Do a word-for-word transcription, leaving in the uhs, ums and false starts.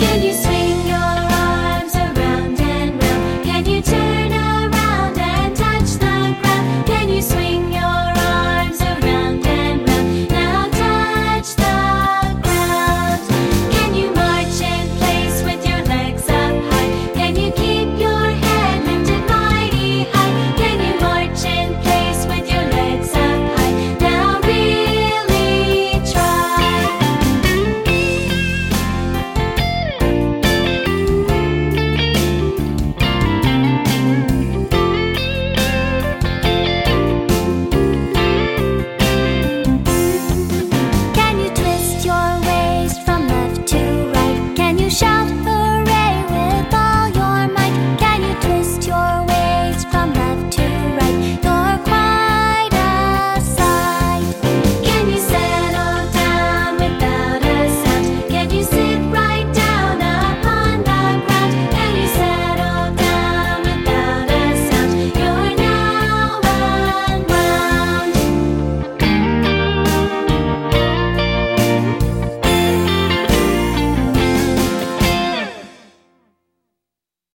Can you swing your arms around and round? Can you turn around and touch the ground? Can you swing your arms around and round? Now touch the ground. Can you march in place with your legs up high? Can you keep your head lifted mighty high? Can you march in place with your legs up high? Now really try. Can you twist your waist from left to right? Can you shout